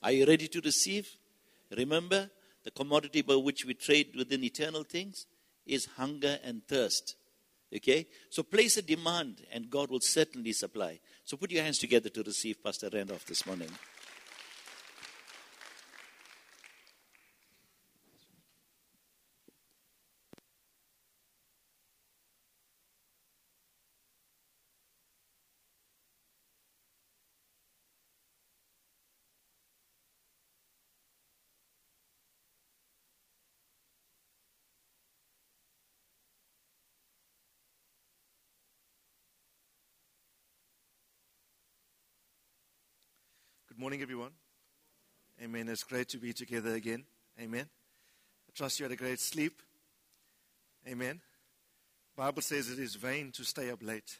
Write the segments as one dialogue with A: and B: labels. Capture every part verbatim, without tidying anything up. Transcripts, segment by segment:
A: Are you ready to receive? Remember, the commodity by which we trade within eternal things is hunger and thirst. Okay? So place a demand and God will certainly supply. So put your hands together to receive Pastor Randolph this morning.
B: Good morning, everyone. Amen. It's great to be together again. Amen. I trust you had a great sleep. Amen. The Bible says it is vain to stay up late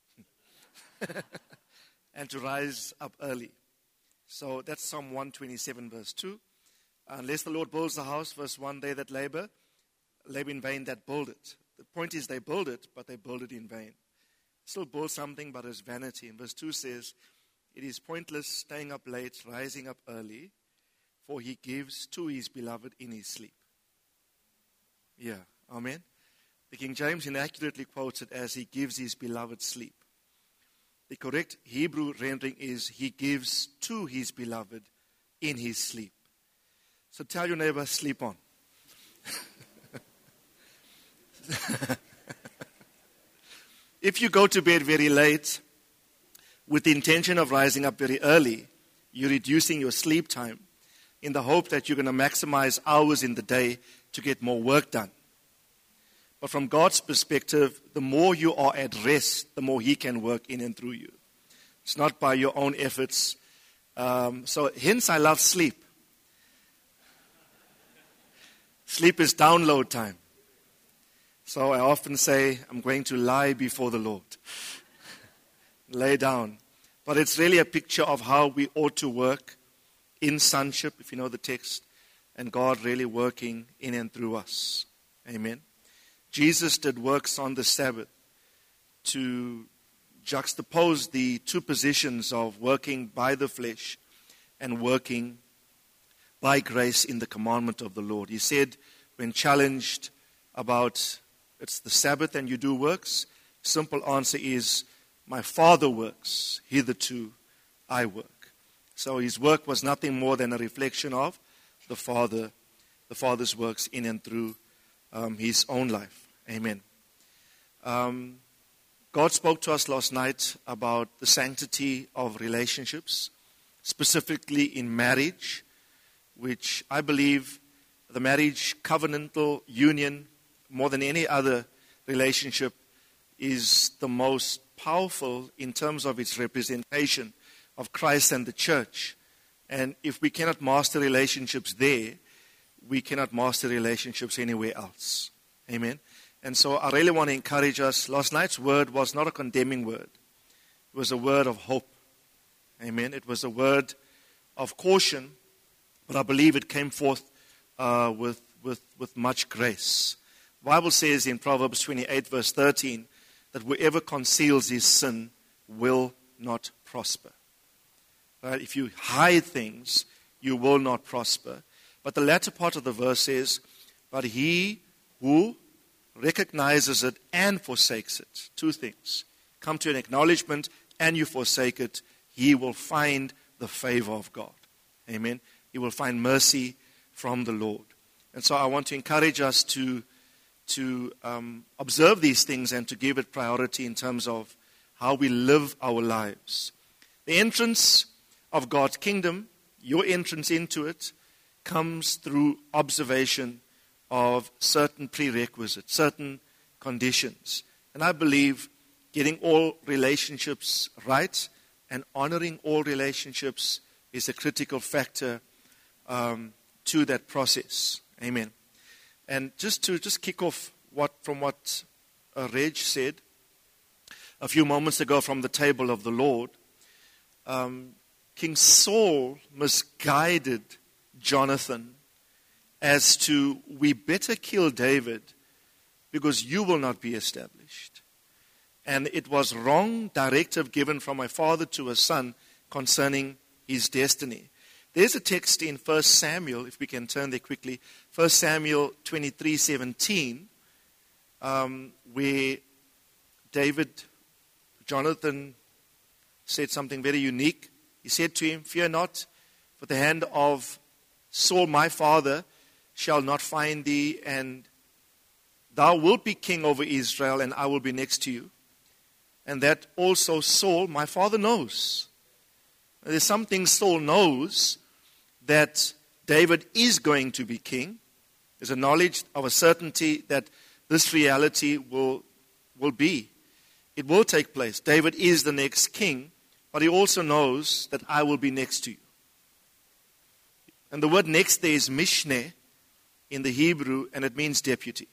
B: and to rise up early. So that's Psalm one twenty-seven, verse two. Unless the Lord builds the house, verse one, they that labor, labor in vain that build it. The point is they build it, but they build it in vain. Still build something, but it's vanity. And verse two says, it is pointless staying up late, rising up early, for he gives to his beloved in his sleep. Yeah, amen. The King James inaccurately quotes it as he gives his beloved sleep. The correct Hebrew rendering is he gives to his beloved in his sleep. So tell your neighbor, sleep on. If you go to bed very late, with the intention of rising up very early, you're reducing your sleep time in the hope that you're going to maximize hours in the day to get more work done. But from God's perspective, the more you are at rest, the more He can work in and through you. It's not by your own efforts. Um, so hence I love sleep. Sleep is download time. So I often say, I'm going to lie before the Lord. Lay down. But it's really a picture of how we ought to work in sonship, if you know the text, and God really working in and through us. Amen. Jesus did works on the Sabbath to juxtapose the two positions of working by the flesh and working by grace in the commandment of the Lord. He said, when challenged about it's the Sabbath and you do works, simple answer is, my Father works, hitherto I work. So his work was nothing more than a reflection of the Father, the Father's works in and through um, his own life. Amen. Um, God spoke to us last night about the sanctity of relationships, specifically in marriage, which I believe the marriage covenantal union, more than any other relationship, is the most powerful in terms of its representation of Christ and the church. And if we cannot master relationships there, we cannot master relationships anywhere else. Amen. And so I really want to encourage us. Last night's word was not a condemning word. It was a word of hope. Amen. It was a word of caution, but I believe it came forth uh, with, with, with much grace. The Bible says in Proverbs twenty-eight, verse thirteen, that whoever conceals his sin will not prosper. Right? If you hide things, you will not prosper. But the latter part of the verse says, but he who recognizes it and forsakes it, two things, come to an acknowledgement and you forsake it, he will find the favor of God. Amen. He will find mercy from the Lord. And so I want to encourage us to to um, observe these things and to give it priority in terms of how we live our lives. The entrance of God's kingdom, your entrance into it, comes through observation of certain prerequisites, certain conditions. And I believe getting all relationships right and honoring all relationships is a critical factor um, to that process. Amen. And just to just kick off what from what uh, Reg said a few moments ago from the table of the Lord, um, King Saul misguided Jonathan as to, we better kill David because you will not be established. And it was wrong directive given from my father to a son concerning his destiny. There's a text in First Samuel, if we can turn there quickly, First Samuel twenty-three seventeen, um, where David, Jonathan said something very unique. He said to him, "Fear not, for the hand of Saul my father shall not find thee, and thou wilt be king over Israel, and I will be next to you. And that also Saul my father knows." There's something Saul knows, that David is going to be king. There's a knowledge of a certainty that this reality will, will be. It will take place. David is the next king, but he also knows that I will be next to you. And the word next there is mishneh in the Hebrew, and it means deputy.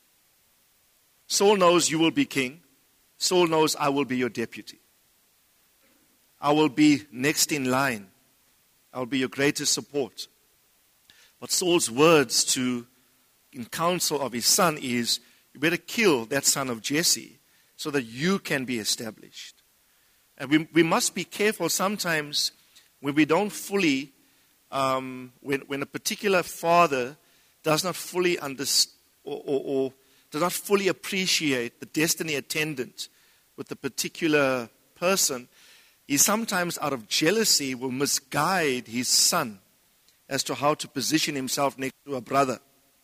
B: Saul knows you will be king. Saul knows I will be your deputy. I will be next in line. I will be your greatest support. But Saul's words to, in counsel of his son is, you better kill that son of Jesse so that you can be established. And we, we must be careful sometimes when we don't fully, um, when, when a particular father does not fully understand or, or, or does not fully appreciate the destiny attendant with the particular person, he sometimes out of jealousy will misguide his son as to how to position himself next to a brother.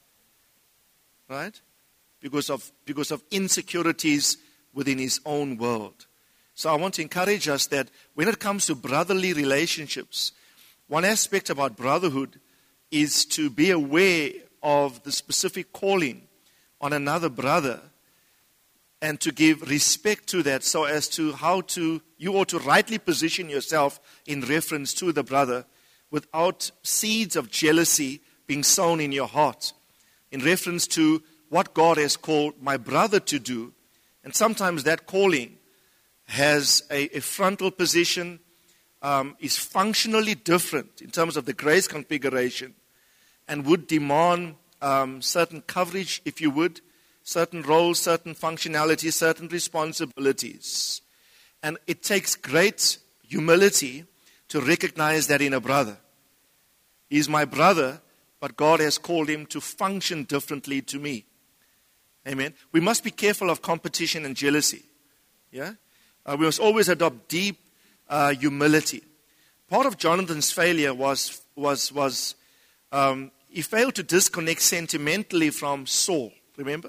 B: Right? Because of, because of insecurities within his own world. So I want to encourage us that when it comes to brotherly relationships, one aspect about brotherhood is to be aware of the specific calling on another brother, and to give respect to that, so as to how to, you ought to rightly position yourself in reference to the brother without seeds of jealousy being sown in your heart, in reference to what God has called my brother to do. And sometimes that calling has a, a frontal position, um, is functionally different in terms of the grace configuration, and would demand um, certain coverage, if you would, certain roles, certain functionalities, certain responsibilities. And it takes great humility to recognize that in a brother. He's my brother, but God has called him to function differently to me. Amen. We must be careful of competition and jealousy. Yeah? Uh, we must always adopt deep uh, humility. Part of Jonathan's failure was, was, was um, he failed to disconnect sentimentally from Saul. Remember?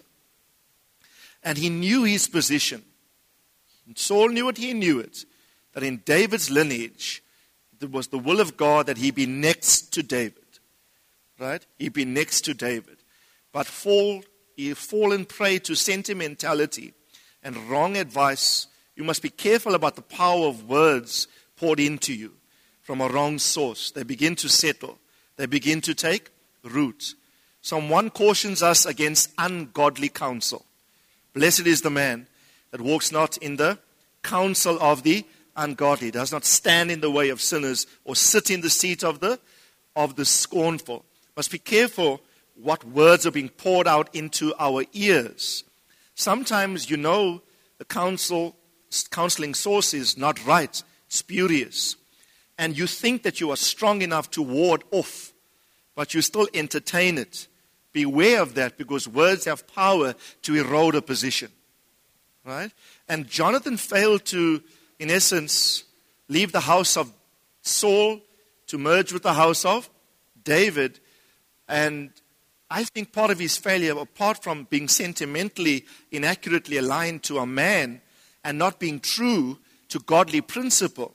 B: And he knew his position. And Saul knew it, he knew it. That in David's lineage, it was the will of God that he be next to David. Right? He be next to David. But fall, he fallen prey to sentimentality and wrong advice. You must be careful about the power of words poured into you from a wrong source. They begin to settle. They begin to take root. Psalm one cautions us against ungodly counsel. Blessed is the man that walks not in the counsel of the ungodly, does not stand in the way of sinners, or sit in the seat of the of the scornful. Must be careful what words are being poured out into our ears. Sometimes you know the counsel, counseling source is not right, spurious, and you think that you are strong enough to ward off, but you still entertain it. Beware of that, because words have power to erode a position. Right? And Jonathan failed to, in essence, leave the house of Saul to merge with the house of David. And I think part of his failure, apart from being sentimentally inaccurately aligned to a man and not being true to godly principle,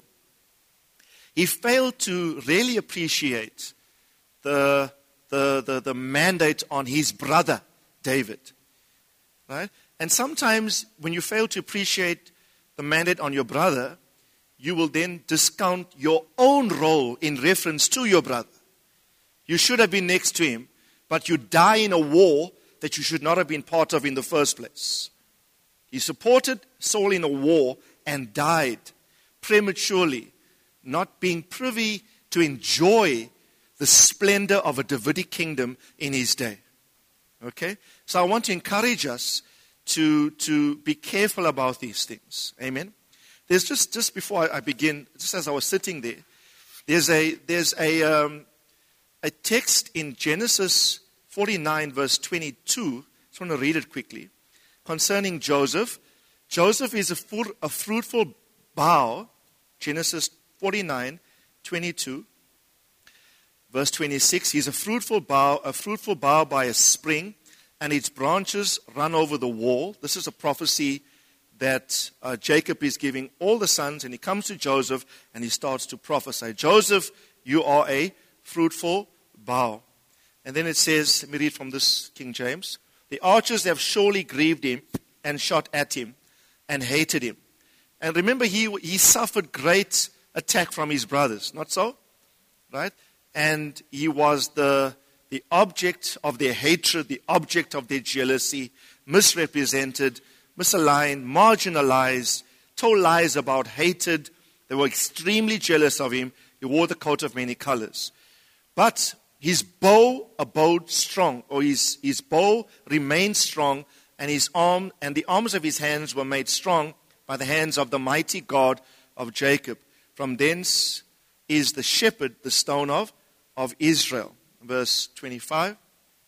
B: he failed to really appreciate the The, the, the mandate on his brother, David. Right? And sometimes when you fail to appreciate the mandate on your brother, you will then discount your own role in reference to your brother. You should have been next to him, but you die in a war that you should not have been part of in the first place. He supported Saul in a war and died prematurely, not being privy to enjoy the splendor of a Davidic kingdom in his day. Okay? So I want to encourage us to, to be careful about these things. Amen? There's just, just before I begin, just as I was sitting there, There's a, there's a, um, a text in Genesis forty-nine, verse twenty-two. I just want to read it quickly. Concerning Joseph. Joseph is a, full, a fruitful bough. Genesis forty-nine, twenty-two. Verse twenty-six. He's a fruitful bough, a fruitful bough by a spring, and its branches run over the wall. This is a prophecy that uh, Jacob is giving all the sons, and he comes to Joseph and he starts to prophesy. Joseph, you are a fruitful bough. And then it says, let me read from this King James. The archers have surely grieved him and shot at him and hated him. And remember, he, he suffered great attack from his brothers, not so? Right? And he was the, the object of their hatred, the object of their jealousy, misrepresented, misaligned, marginalized, told lies about, hated. They were extremely jealous of him. He wore the coat of many colors. But his bow abode strong, or his, his bow remained strong, and his arm and the arms of his hands were made strong by the hands of the mighty God of Jacob. From thence is the shepherd, the stone of, of Israel. Verse twenty-five.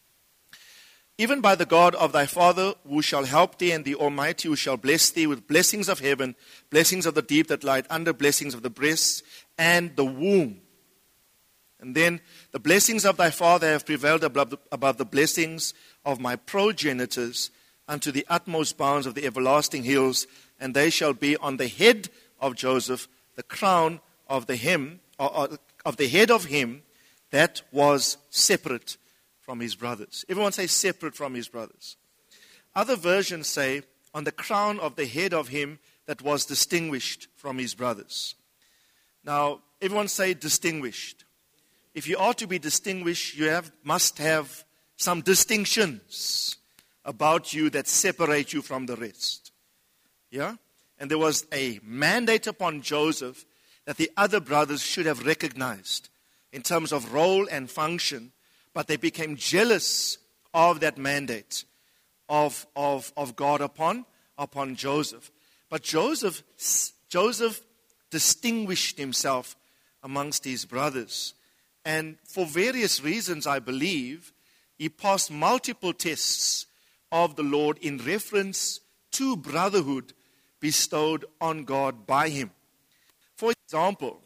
B: Even by the God of thy father, who shall help thee, and the Almighty, who shall bless thee with blessings of heaven, blessings of the deep that light under, blessings of the breasts and the womb. And then, the blessings of thy father have prevailed above the, above the blessings of my progenitors unto the utmost bounds of the everlasting hills, and they shall be on the head of Joseph, the crown of the hem, or, or, of the head of him that was separate from his brothers. Everyone say separate from his brothers. Other versions say on the crown of the head of him that was distinguished from his brothers. Now, everyone say distinguished. If you are to be distinguished, you have must have some distinctions about you that separate you from the rest. Yeah? And there was a mandate upon Joseph that the other brothers should have recognized in terms of role and function, but they became jealous of that mandate of, of, of God upon, upon Joseph. But Joseph, Joseph distinguished himself amongst his brothers. And for various reasons, I believe, he passed multiple tests of the Lord in reference to brotherhood bestowed on God by him. For example,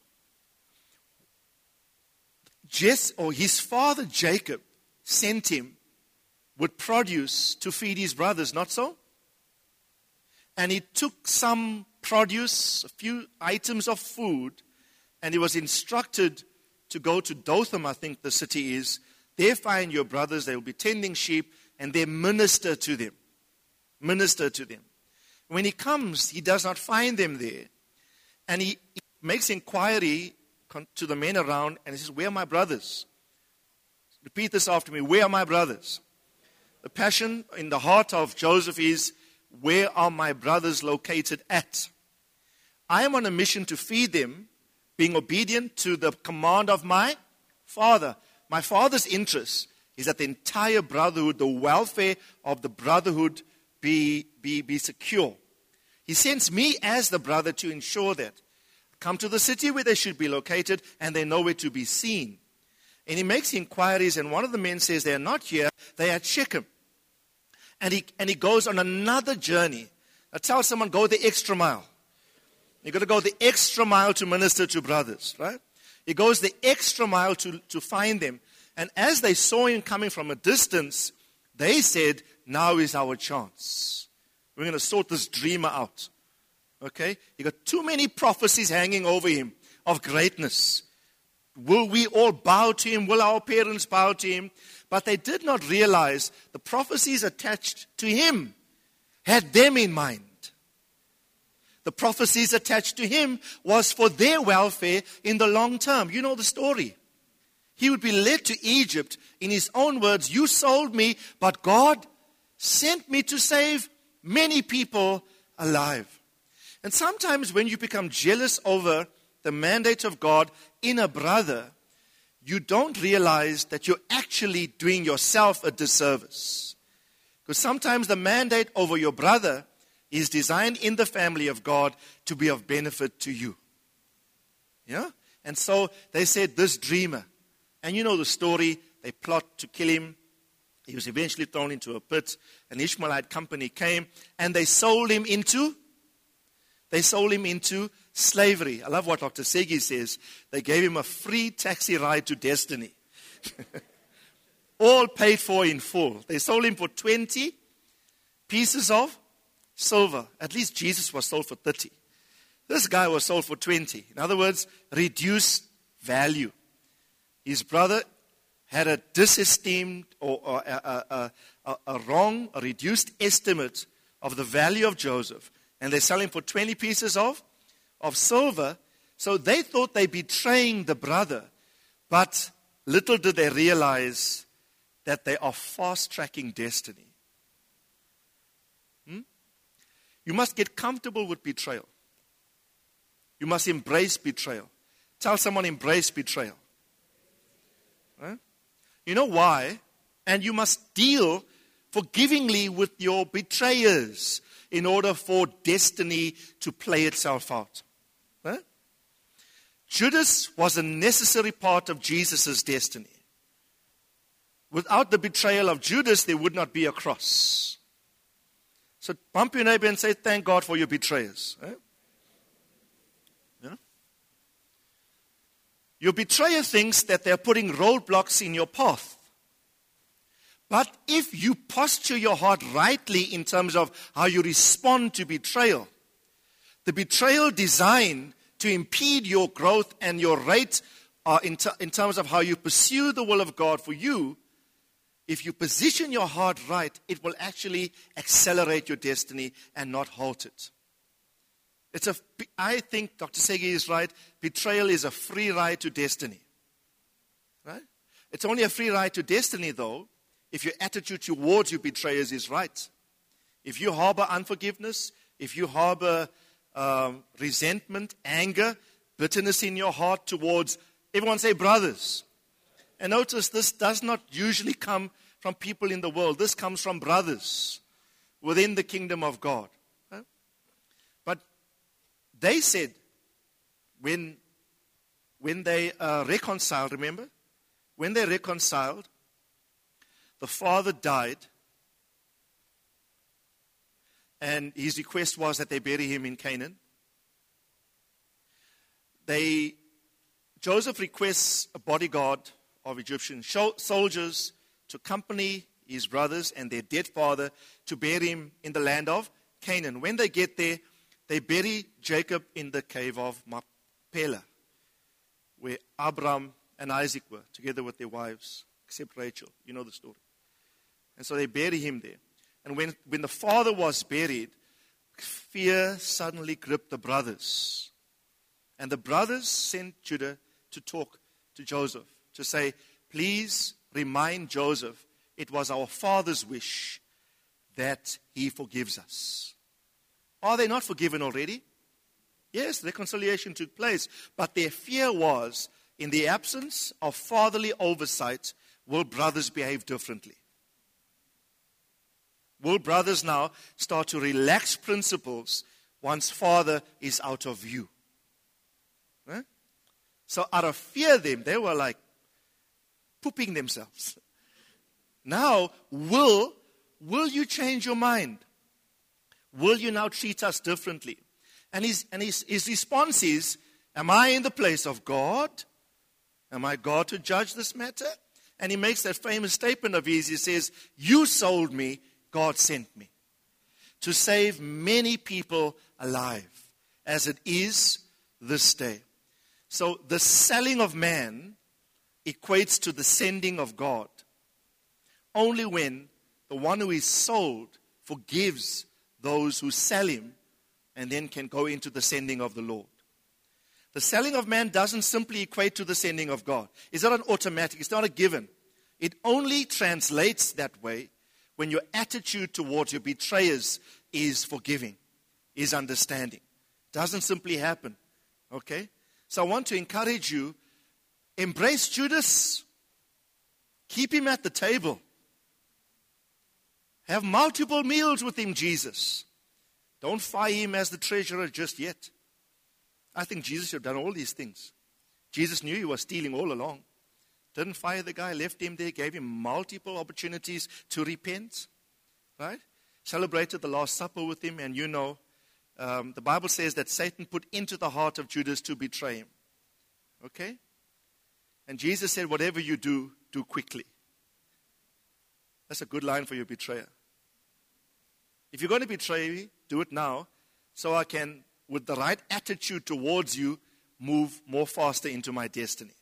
B: Jess, or his father Jacob sent him with produce to feed his brothers, not so? And he took some produce, a few items of food, and he was instructed to go to Dothan, I think the city is. There find your brothers, they will be tending sheep, and they minister to them. Minister to them. When he comes, he does not find them there. And he, he makes inquiry to the men around, and he says, where are my brothers? Repeat this after me. Where are my brothers? The passion in the heart of Joseph is, where are my brothers located at? I am on a mission to feed them, being obedient to the command of my father. My father's interest is that the entire brotherhood, the welfare of the brotherhood be, be, be secure. He sends me as the brother to ensure that. Come to the city where they should be located, and they know where to be seen. And he makes inquiries, and one of the men says, they are not here, they are at Shechem. And he, and he goes on another journey. I tell someone, go the extra mile. You've got to go the extra mile to minister to brothers, right? He goes the extra mile to, to find them. And as they saw him coming from a distance, they said, now is our chance. We're going to sort this dreamer out. Okay? He got too many prophecies hanging over him of greatness. Will we all bow to him? Will our parents bow to him? But they did not realize the prophecies attached to him had them in mind. The prophecies attached to him was for their welfare in the long term. You know the story. He would be led to Egypt. In his own words, you sold me, but God sent me to save many people alive. And sometimes when you become jealous over the mandate of God in a brother, you don't realize that you're actually doing yourself a disservice. Because sometimes the mandate over your brother is designed in the family of God to be of benefit to you. Yeah? And so they said, this dreamer. And you know the story. They plot to kill him. He was eventually thrown into a pit. An Ishmaelite company came and they sold him into, they sold him into slavery. I love what Doctor Segi says. They gave him a free taxi ride to destiny. All paid for in full. They sold him for twenty pieces of silver. At least Jesus was sold for thirty. This guy was sold for twenty. In other words, reduced value. His brother had a disesteemed or, or a, a, a, a wrong, a reduced estimate of the value of Joseph. And they sell him for twenty pieces of, of silver. So they thought they betraying the brother. But little did they realize that they are fast-tracking destiny. Hmm? You must get comfortable with betrayal. You must embrace betrayal. Tell someone, embrace betrayal. Right? You know why? And you must deal forgivingly with your betrayers in order for destiny to play itself out. Right? Judas was a necessary part of Jesus' destiny. Without the betrayal of Judas, there would not be a cross. So bump your neighbor and say, thank God for your betrayers. Right? Yeah? Your betrayer thinks that they're putting roadblocks in your path. But if you posture your heart rightly in terms of how you respond to betrayal, the betrayal designed to impede your growth and your rate uh, in, ter- in terms of how you pursue the will of God for you, if you position your heart right, it will actually accelerate your destiny and not halt it. It's a, I think Doctor Segi is right. Betrayal is a free ride to destiny. Right? It's only a free ride to destiny, though, if your attitude towards your betrayers is right. If you harbor unforgiveness, if you harbor um, resentment, anger, bitterness in your heart towards, everyone say brothers. And notice this does not usually come from people in the world. This comes from brothers within the kingdom of God. Right? But they said, when, when they uh, reconciled, remember? When they reconciled, the father died, and his request was that they bury him in Canaan. They, Joseph requests a bodyguard of Egyptian soldiers to accompany his brothers and their dead father to bury him in the land of Canaan. When they get there, they bury Jacob in the cave of Machpelah, where Abraham and Isaac were, together with their wives, except Rachel. You know the story. And so they bury him there. And when, when the father was buried, fear suddenly gripped the brothers. And the brothers sent Judah to talk to Joseph, to say, please remind Joseph, it was our father's wish that he forgives us. Are they not forgiven already? Yes, reconciliation took place. But their fear was, in the absence of fatherly oversight, will brothers behave differently? Will brothers now start to relax principles once father is out of view? Huh? So out of fear them, they were like pooping themselves. Now, will, will you change your mind? Will you now treat us differently? And his, and his, his response is, am I in the place of God? Am I God to judge this matter? And he makes that famous statement of his. He says, you sold me, God sent me to save many people alive, as it is this day. So the selling of man equates to the sending of God. Only when the one who is sold forgives those who sell him and then can go into the sending of the Lord. The selling of man doesn't simply equate to the sending of God. It's not an automatic. It's not a given. It only translates that way when your attitude towards your betrayers is forgiving, is understanding. Doesn't simply happen. Okay? So I want to encourage you, embrace Judas. Keep him at the table. Have multiple meals with him, Jesus. Don't fire him as the treasurer just yet. I think Jesus should have done all these things. Jesus knew he was stealing all along. Didn't fire the guy, left him there, gave him multiple opportunities to repent. Right? Celebrated the Last Supper with him, and you know, um, the Bible says that Satan put into the heart of Judas to betray him. Okay? And Jesus said, whatever you do, do quickly. That's a good line for your betrayer. If you're going to betray me, do it now, so I can, with the right attitude towards you, move more faster into my destiny.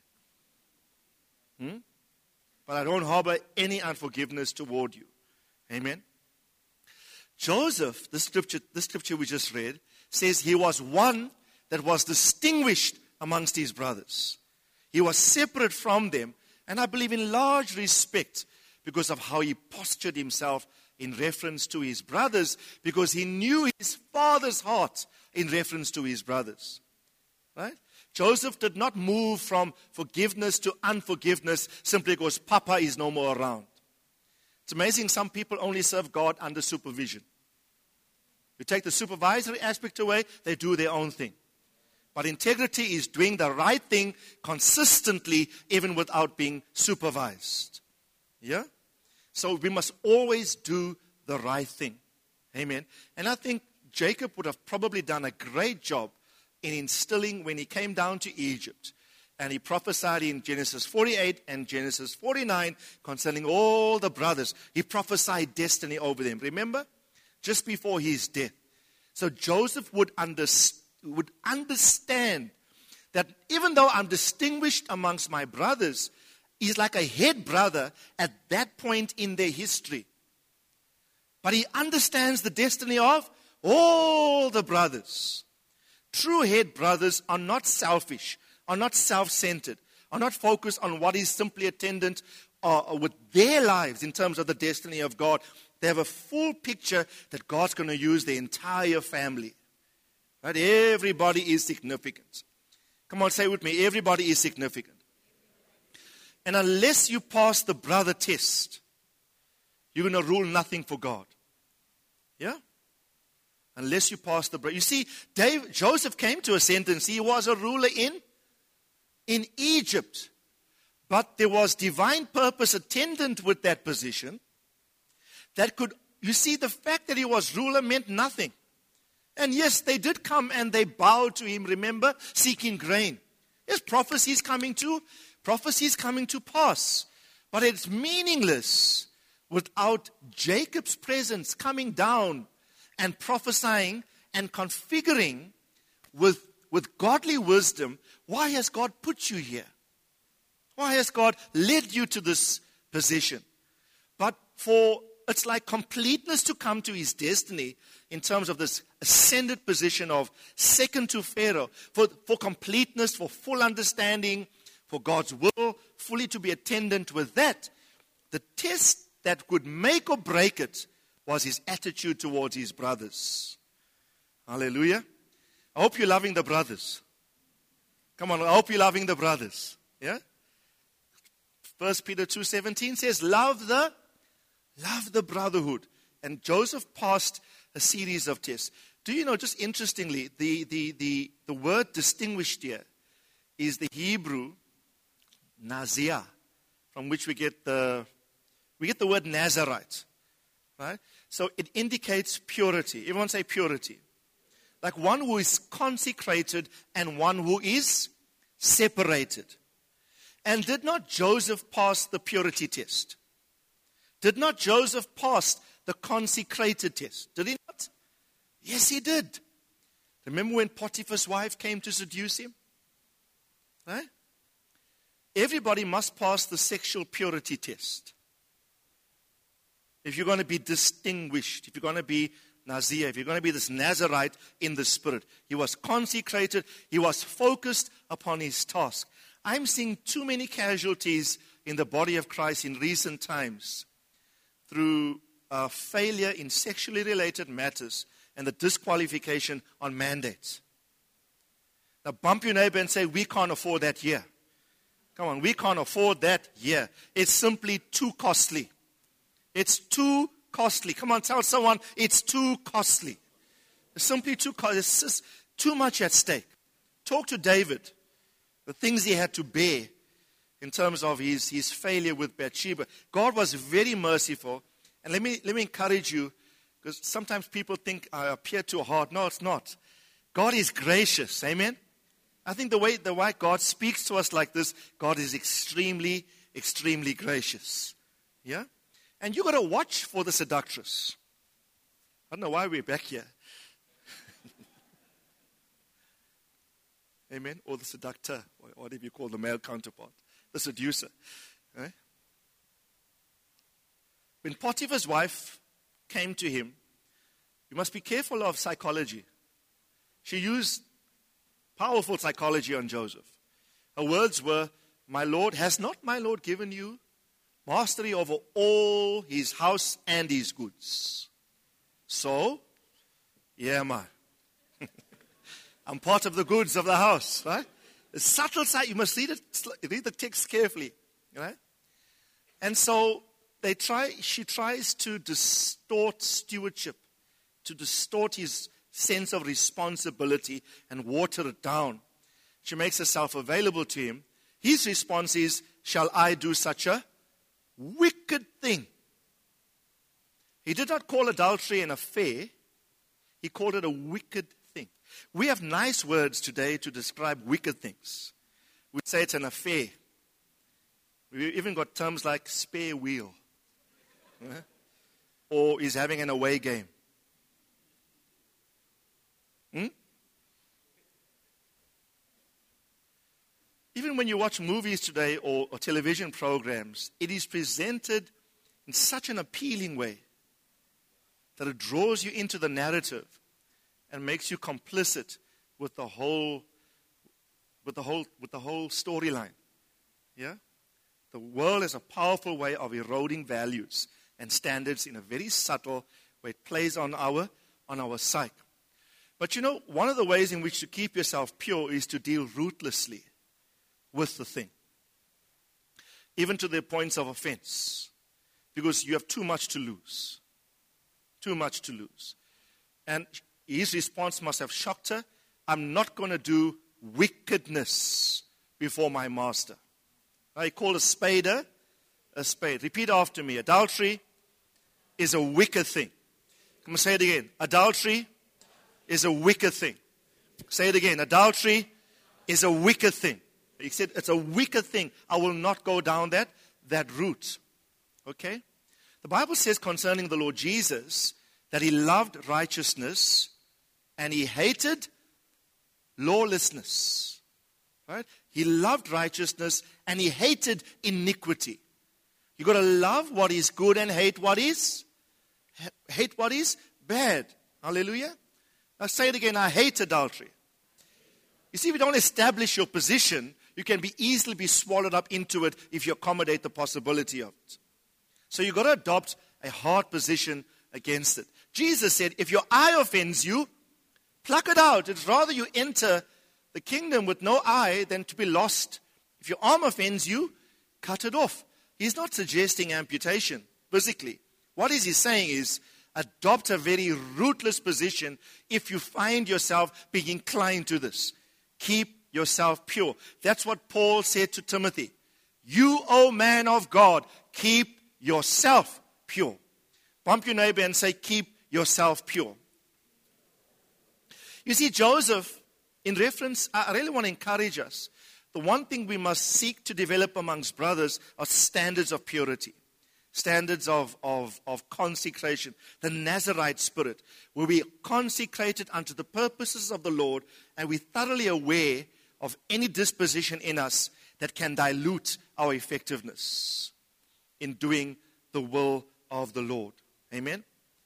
B: Hmm? But I don't harbor any unforgiveness toward you. Amen? Joseph, the scripture, the scripture we just read, says he was one that was distinguished amongst his brothers. He was separate from them, and I believe in large respect because of how he postured himself in reference to his brothers, because he knew his father's heart in reference to his brothers. Right? Joseph did not move from forgiveness to unforgiveness simply because Papa is no more around. It's amazing some people only serve God under supervision. You take the supervisory aspect away, they do their own thing. But integrity is doing the right thing consistently, even without being supervised. Yeah? So we must always do the right thing. Amen. And I think Jacob would have probably done a great job in instilling when he came down to Egypt. And he prophesied in Genesis forty-eight and Genesis forty-nine concerning all the brothers. He prophesied destiny over them. Remember? Just before his death. So Joseph would, under, would understand that even though I'm distinguished amongst my brothers, he's like a head brother at that point in their history. But he understands the destiny of all the brothers. True head brothers are not selfish, are not self-centered, are not focused on what is simply attendant uh, with their lives in terms of the destiny of God. They have a full picture that God's going to use the entire family. Right? Everybody is significant. Come on, say with me, everybody is significant. And unless you pass the brother test, you're going to rule nothing for God. Yeah? Unless you pass the brother. You see, Dave, Joseph came to ascendancy. He was a ruler in, in Egypt. But there was divine purpose attendant with that position. That could, you see, the fact that he was ruler meant nothing. And yes, they did come and they bowed to him, remember, seeking grain. Yes, prophecies coming to, prophecies coming to pass. But it's meaningless without Jacob's presence coming down and prophesying and configuring with, with godly wisdom. Why has God put you here? Why has God led you to this position? But for it's like completeness to come to his destiny in terms of this ascended position of second to Pharaoh. For, for completeness, for full understanding, for God's will, fully to be attendant with that. The test that could make or break it was his attitude towards his brothers. Hallelujah. I hope you're loving the brothers. Come on, I hope you're loving the brothers. Yeah? First Peter two seventeen says, love the Love the brotherhood. And Joseph passed a series of tests. Do you know, just interestingly, the, the, the, the word distinguished here is the Hebrew Nazir, from which we get the we get the word Nazarite. Right? So it indicates purity. Everyone say purity. Like one who is consecrated and one who is separated. And did not Joseph pass the purity test? Did not Joseph pass the consecrated test? Did he not? Yes, he did. Remember when Potiphar's wife came to seduce him? Right? Everybody must pass the sexual purity test. If you're going to be distinguished, if you're going to be Nazir, if you're going to be this Nazarite in the spirit. He was consecrated. He was focused upon his task. I'm seeing too many casualties in the body of Christ in recent times through uh, failure in sexually related matters and the disqualification on mandates. Now bump your neighbor and say, we can't afford that here. Come on, we can't afford that here. It's simply too costly. It's too costly. Come on, tell someone, it's too costly. It's simply too costly. It's just too much at stake. Talk to David. the things he had to bear in terms of his, his failure with Bathsheba. God was very merciful. And let me, let me encourage you, because sometimes people think I appear too hard. No, it's not. God is gracious. Amen? I think the way, the way God speaks to us like this, God is extremely, extremely gracious. Yeah? And you got to watch for the seductress. I don't know why we're back here. Amen? Or the seductor, or whatever you call the male counterpart. The seducer. Right? When Potiphar's wife came to him, you must be careful of psychology. She used powerful psychology on Joseph. Her words were, "My Lord, has not my Lord given you mastery over all his house and his goods? So, yeah, man. I'm part of the goods of the house," right? The subtle side, you must read it, read the text carefully, right? And so they try. She tries to distort stewardship, to distort his sense of responsibility and water it down. She makes herself available to him. His response is, "Shall I do such a wicked thing?" He did not call adultery an affair. He called it a wicked thing. We have nice words today to describe wicked things. We say it's an affair. We've even got terms like spare wheel. Right? Or he's having an away game. Hmm? Even when you watch movies today or, or television programs, it is presented in such an appealing way that it draws you into the narrative and makes you complicit with the whole, with the whole, with the whole storyline. Yeah, the world is a powerful way of eroding values and standards in a very subtle way. It plays on our, on our psyche. But you know, one of the ways in which to keep yourself pure is to deal ruthlessly with the thing, even to the points of offense, because you have too much to lose. Too much to lose. And his response must have shocked her. I'm not going to do wickedness before my master. I call a spade a, a spade. Repeat after me. Adultery is a wicked thing. Come on, say it again. Adultery is a wicked thing. Say it again. Adultery is a wicked thing. He said, it's a wicked thing. I will not go down that, that route. Okay? The Bible says concerning the Lord Jesus that he loved righteousness and he hated lawlessness. Right? He loved righteousness and he hated iniquity. You've got to love what is good and hate what is hate what is bad. Hallelujah. Now say it again. I hate adultery. You see, if you don't establish your position, you can be easily be swallowed up into it if you accommodate the possibility of it. So you've got to adopt a hard position against it. Jesus said, if your eye offends you, pluck it out. It's rather you enter the kingdom with no eye than to be lost. If your arm offends you, cut it off. He's not suggesting amputation physically. What is he saying is, adopt a very ruthless position if you find yourself being inclined to this. Keep yourself pure. That's what Paul said to Timothy. You, O man of God, keep yourself pure. Bump your neighbor and say, keep yourself pure. You see, Joseph, in reference, I really want to encourage us. The one thing we must seek to develop amongst brothers are standards of purity. Standards of, of, of consecration. The Nazarite spirit, where we are consecrated unto the purposes of the Lord and we're thoroughly aware of any disposition in us that can dilute our effectiveness in doing the will of the Lord. Amen?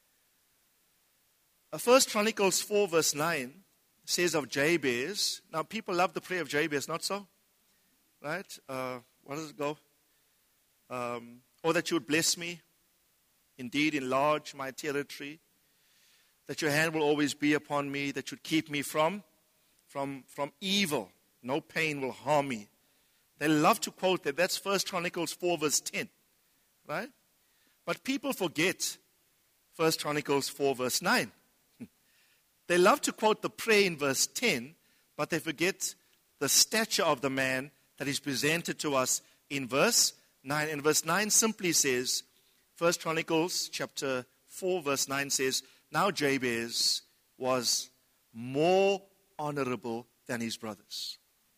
B: First Chronicles four verse nine says of Jabez. Now people love the prayer of Jabez, not so? Right? Uh, what does it go? Um, or that you would bless me, indeed enlarge my territory, that your hand will always be upon me, that you would keep me from, from, from evil. No pain will harm me. They love to quote that. That's First Chronicles four verse ten. Right? But people forget First Chronicles four verse nine. They love to quote the prayer in verse ten, but they forget the stature of the man that is presented to us in verse nine. And verse nine simply says, First Chronicles chapter four, verse nine says, now Jabez was more honorable than his brothers.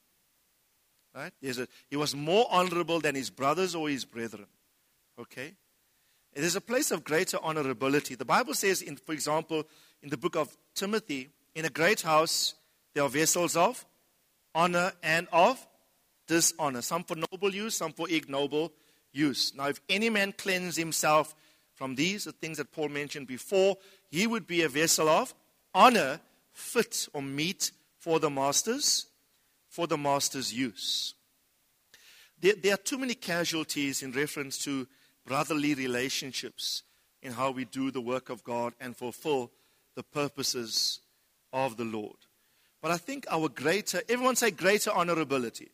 B: Right? There's a, he was more honorable than his brothers or his brethren. Okay? It is a place of greater honorability. The Bible says, in, for example, in the book of Timothy, in a great house, there are vessels of honor and of dishonor. Some for noble use, some for ignoble use. Now, if any man cleanse himself from these, the things that Paul mentioned before, he would be a vessel of honor, fit or meet for the master's, for the master's use. There, there are too many casualties in reference to brotherly relationships in how we do the work of God and fulfill the purposes of the Lord. But I think our greater, everyone say greater honorability.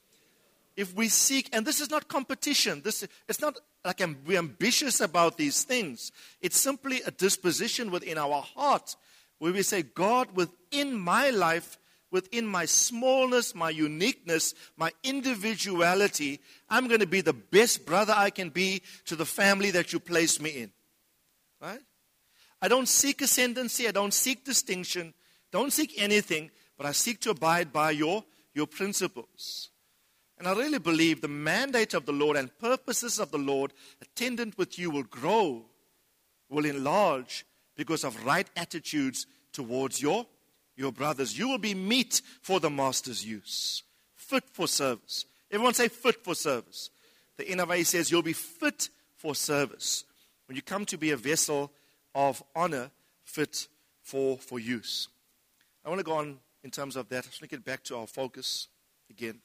B: If we seek, and this is not competition, this it's not like I'm, we're ambitious about these things. It's simply a disposition within our heart where we say, God, within my life, within my smallness, my uniqueness, my individuality, I'm going to be the best brother I can be to the family that you placed me in. Right? I don't seek ascendancy. I don't seek distinction. Don't seek anything, but I seek to abide by your, your principles. And I really believe the mandate of the Lord and purposes of the Lord attendant with you will grow, will enlarge because of right attitudes towards your your brothers. You will be meet for the master's use. Fit for service. Everyone say fit for service. The N I V says you'll be fit for service. When you come to be a vessel of honor, fit for, for use. I want to go on in terms of that. I just want to get back to our focus again.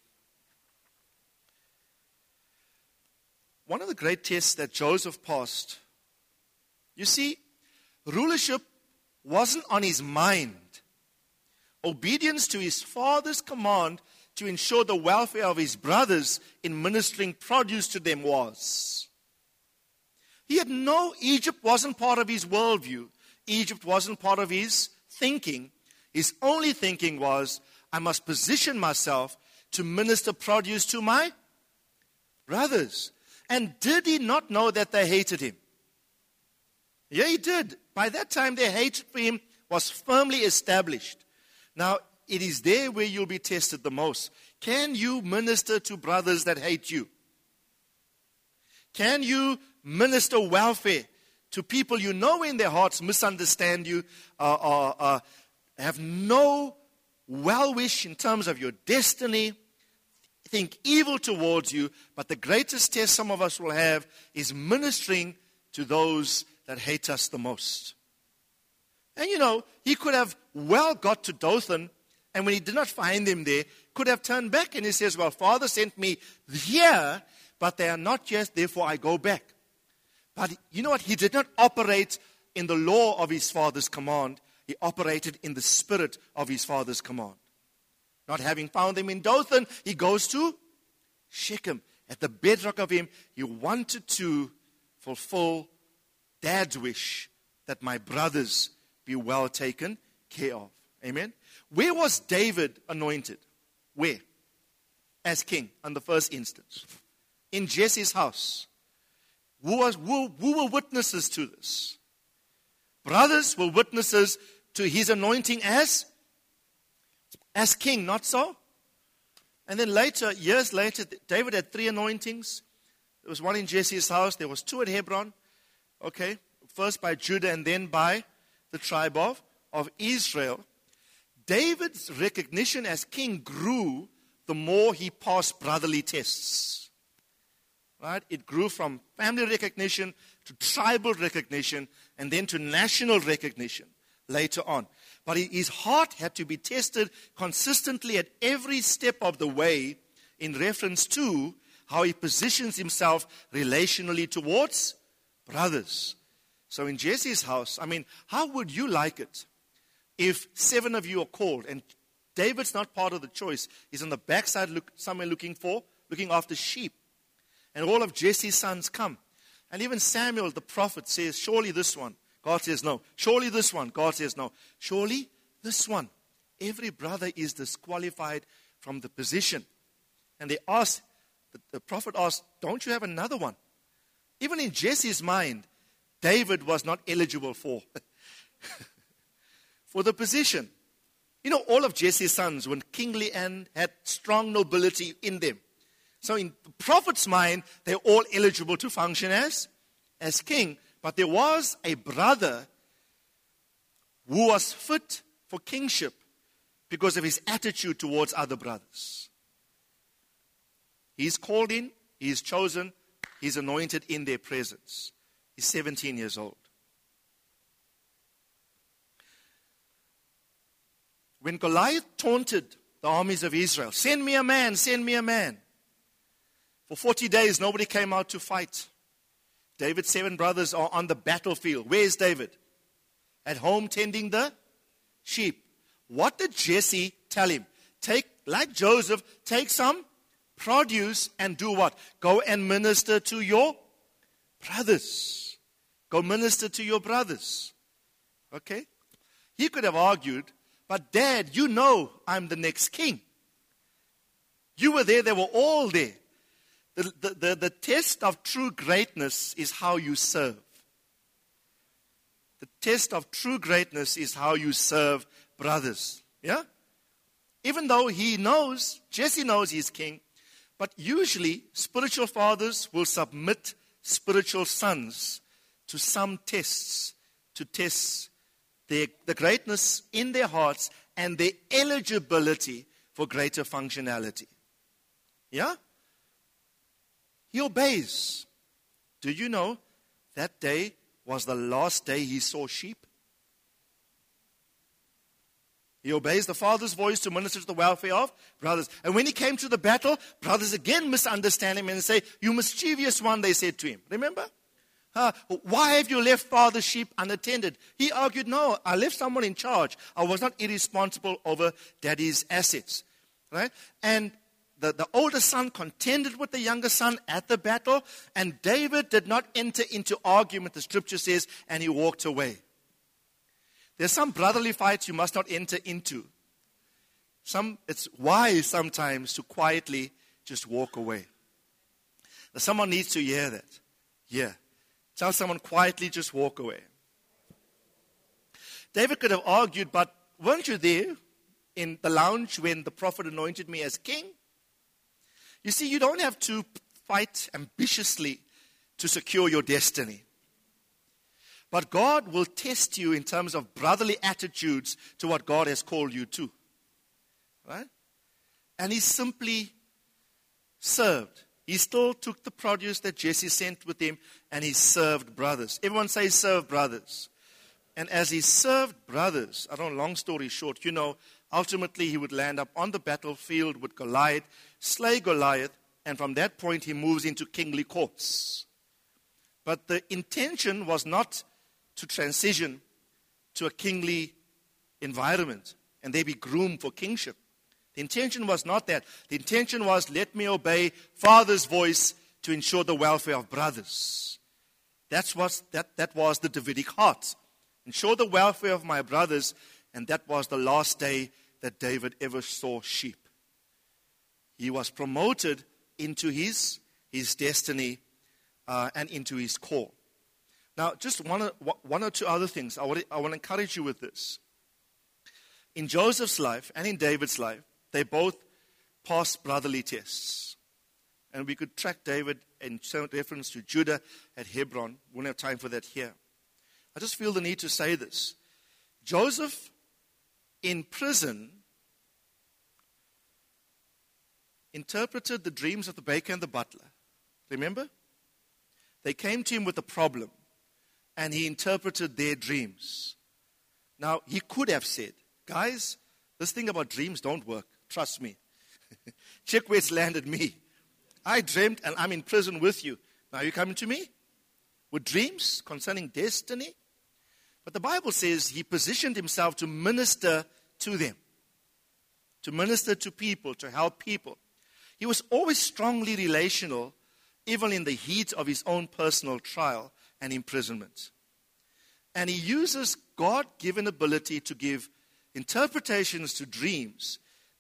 B: One of the great tests that Joseph passed, you see, rulership wasn't on his mind. Obedience to his father's command to ensure the welfare of his brothers in ministering produce to them was. He had no, Egypt wasn't part of his worldview. Egypt wasn't part of his thinking. His only thinking was, I must position myself to minister produce to my brothers. And did he not know that they hated him? Yeah, he did. By that time, their hatred for him was firmly established. Now, it is there where you'll be tested the most. Can you minister to brothers that hate you? Can you minister welfare to people you know in their hearts misunderstand you, uh, uh, uh, have no well-wish in terms of your destiny, think evil towards you, but the greatest test some of us will have is ministering to those that hate us the most. And you know, he could have well got to Dothan, and when he did not find them there, could have turned back and he says, well, Father sent me here, but they are not yet, therefore I go back. But you know what? He did not operate in the law of his father's command. He operated in the spirit of his father's command. Not having found them in Dothan, he goes to Shechem. At the bedrock of him, he wanted to fulfill Dad's wish that my brothers be well taken care of. Amen. Where was David anointed? Where? As king, on the first instance. In Jesse's house. Who, was, who, who were witnesses to this? Brothers were witnesses to his anointing as, as king, not so? And then later, years later, David had three anointings. There was one in Jesse's house. There was two at Hebron. Okay. First by Judah and then by the tribe of, of Israel. David's recognition as king grew the more he passed brotherly tests. Right? It grew from family recognition to tribal recognition and then to national recognition later on. But his heart had to be tested consistently at every step of the way in reference to how he positions himself relationally towards brothers. So in Jesse's house, I mean, how would you like it if seven of you are called and David's not part of the choice? He's on the backside look, somewhere looking for, looking after sheep. And all of Jesse's sons come. And even Samuel, the prophet, says, surely this one. God says no. Surely this one. God says no. Surely this one. Every brother is disqualified from the position. And they asked, the, the prophet asked, don't you have another one? Even in Jesse's mind, David was not eligible for, for the position. You know, all of Jesse's sons were kingly and had strong nobility in them. So in the prophet's mind, they're all eligible to function as, as king. But there was a brother who was fit for kingship because of his attitude towards other brothers. He's called in, he's chosen, he's anointed in their presence. He's seventeen years old. When Goliath taunted the armies of Israel, send me a man, send me a man. For forty days, nobody came out to fight. David's seven brothers are on the battlefield. Where is David? At home tending the sheep. What did Jesse tell him? Take, like Joseph, take some produce and do what? Go and minister to your brothers. Go minister to your brothers. Okay? He could have argued, but Dad, you know I'm the next king. You were there, they were all there. The, the, the, the test of true greatness is how you serve. The test of true greatness is how you serve brothers. Yeah? Even though he knows, Jesse knows he's king, but usually spiritual fathers will submit spiritual sons to some tests to test their, the greatness in their hearts and their eligibility for greater functionality. Yeah? He obeys. Do you know that day was the last day he saw sheep? He obeys the father's voice to minister to the welfare of brothers. And when he came to the battle, brothers again misunderstand him and say, you mischievous one, they said to him. Remember? Uh, why have you left father's sheep unattended? He argued, no, I left someone in charge. I was not irresponsible over daddy's assets. Right? And the, the older son contended with the younger son at the battle, and David did not enter into argument, the scripture says, and he walked away. There's some brotherly fights you must not enter into. Some, it's wise sometimes to quietly just walk away. Now, someone needs to hear that. Yeah. Tell someone quietly, just walk away. David could have argued, but weren't you there in the lounge when the prophet anointed me as king? You see, you don't have to fight ambitiously to secure your destiny. But God will test you in terms of brotherly attitudes to what God has called you to. Right? And he simply served. He still took the produce that Jesse sent with him, and he served brothers. Everyone say serve brothers. And as he served brothers, I don't know, long story short, you know, ultimately he would land up on the battlefield with Goliath, slay Goliath, and from that point he moves into kingly courts. But the intention was not to transition to a kingly environment and they be groomed for kingship. The intention was not that. The intention was, let me obey father's voice to ensure the welfare of brothers. That's what, that, that was the Davidic heart. Ensure the welfare of my brothers, and that was the last day that David ever saw sheep. He was promoted into his, his destiny uh, and into his call. Now, just one or, one or two other things. I want, I want to encourage you with this. In Joseph's life and in David's life, they both passed brotherly tests. And we could track David in reference to Judah at Hebron. We won't have time for that here. I just feel the need to say this. Joseph, in prison, interpreted the dreams of the baker and the butler. Remember? They came to him with a problem, and he interpreted their dreams. Now, he could have said, guys, this thing about dreams don't work. Trust me. Check where it's landed me. I dreamt and I'm in prison with you. Now you coming to me with dreams concerning destiny? But the Bible says he positioned himself to minister to them, to minister to people, to help people. He was always strongly relational, even in the heat of his own personal trial and imprisonment. And he uses God-given ability to give interpretations to dreams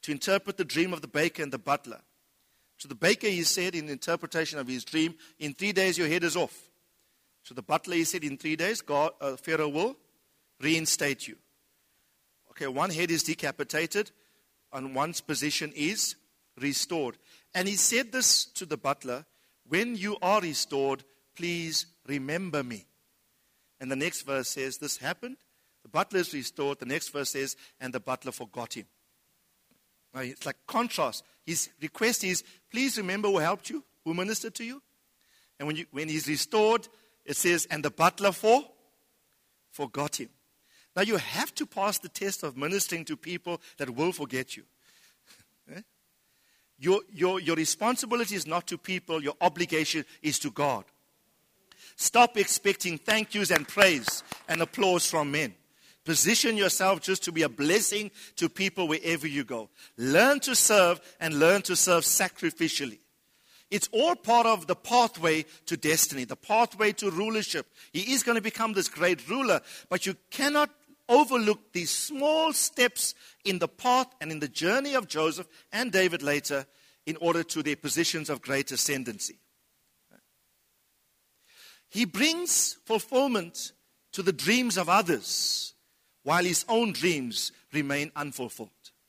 B: to interpret the dream of the baker and the butler. To the baker, he said, in interpretation of his dream, in three days your head is off. To the butler, he said, in three days, God, uh, Pharaoh will reinstate you. Okay, one head is decapitated, and one's position is restored. And he said this to the butler, when you are restored, please remember me. And the next verse says, this happened. The butler is restored. The next verse says, and the butler forgot him. Now, it's like contrast. His request is, please remember who helped you, who ministered to you. And when, you, when he's restored, it says, and the butler for, forgot him. Now, you have to pass the test of ministering to people that will forget you. eh? your, your, your responsibility is not to people. Your obligation is to God. Stop expecting thank yous and praise and applause from men. Position yourself just to be a blessing to people wherever you go. Learn to serve and learn to serve sacrificially. It's all part of the pathway to destiny, the pathway to rulership. He is going to become this great ruler, but you cannot overlook these small steps in the path and in the journey of Joseph and David later in order to their positions of great ascendancy. He brings fulfillment to the dreams of others, while his own dreams remain unfulfilled.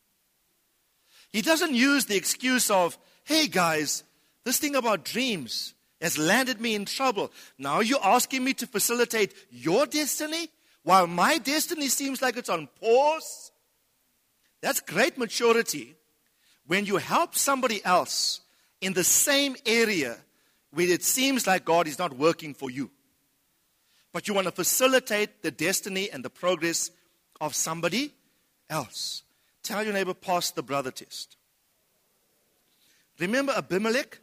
B: He doesn't use the excuse of, hey guys, this thing about dreams has landed me in trouble. Now you're asking me to facilitate your destiny while my destiny seems like it's on pause? That's great maturity when you help somebody else in the same area where it seems like God is not working for you. But you want to facilitate the destiny and the progress of somebody else. Tell your neighbor, pass the brother test. Remember Abimelech?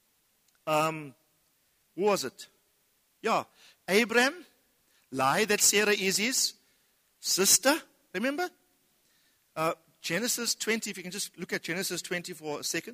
B: Um, who was it? Yeah, Abraham lied that Sarah is his sister. Remember? Uh, Genesis twenty, if you can just look at Genesis twenty for a second.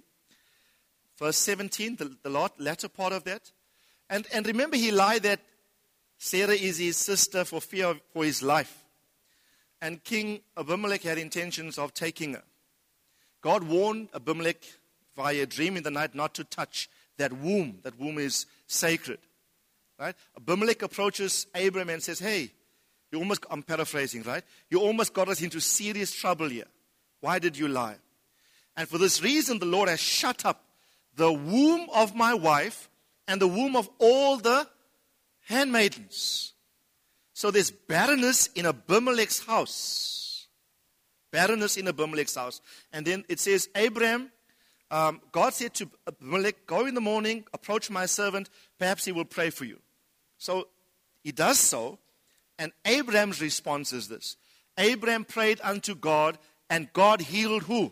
B: Verse seventeen, the, the latter part of that. And, and remember, he lied that Sarah is his sister for fear of, for his life. And King Abimelech had intentions of taking her. God warned Abimelech via a dream in the night not to touch that womb. That womb is sacred. Right? Abimelech approaches Abraham and says, hey, you almost, I'm paraphrasing, right? You almost got us into serious trouble here. Why did you lie? And for this reason, the Lord has shut up the womb of my wife and the womb of all the handmaidens. So there's barrenness in Abimelech's house. Barrenness in Abimelech's house. And then it says, Abraham, um, God said to Abimelech, go in the morning, approach my servant, perhaps he will pray for you. So he does so, and Abraham's response is this. Abraham prayed unto God, and God healed who?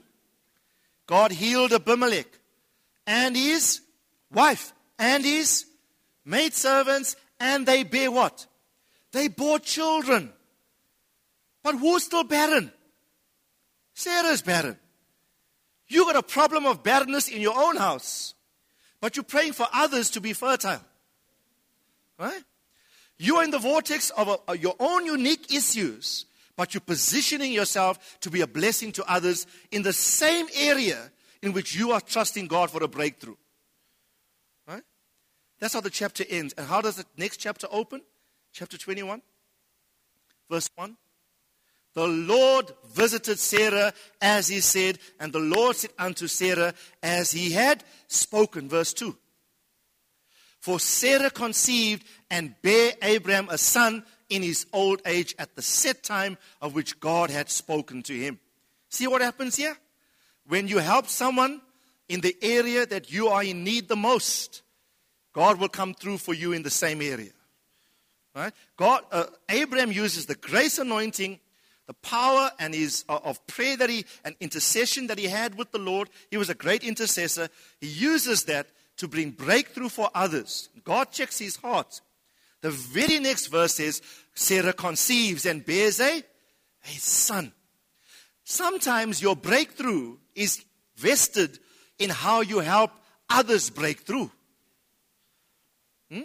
B: God healed Abimelech and his wife and his maidservants, and they bear what? They bore children. But who's still barren? Sarah's barren. You got a problem of barrenness in your own house, but you're praying for others to be fertile. Right? You are in the vortex of a, a, your own unique issues, but you're positioning yourself to be a blessing to others in the same area in which you are trusting God for a breakthrough. Right? That's how the chapter ends. And how does the next chapter open? Chapter twenty-one, verse one. The Lord visited Sarah as he said, and the Lord said unto Sarah as he had spoken. Verse two. For Sarah conceived and bare Abraham a son in his old age at the set time of which God had spoken to him. See what happens here? When you help someone in the area that you are in need the most, God will come through for you in the same area. Right? God, uh, Abraham uses the grace anointing, the power and his uh, of prayer that he and intercession that he had with the Lord. He was a great intercessor. He uses that to bring breakthrough for others. God checks his heart. The very next verse says, Sarah conceives and bears a, a son. Sometimes your breakthrough is vested in how you help others break through. Hmm?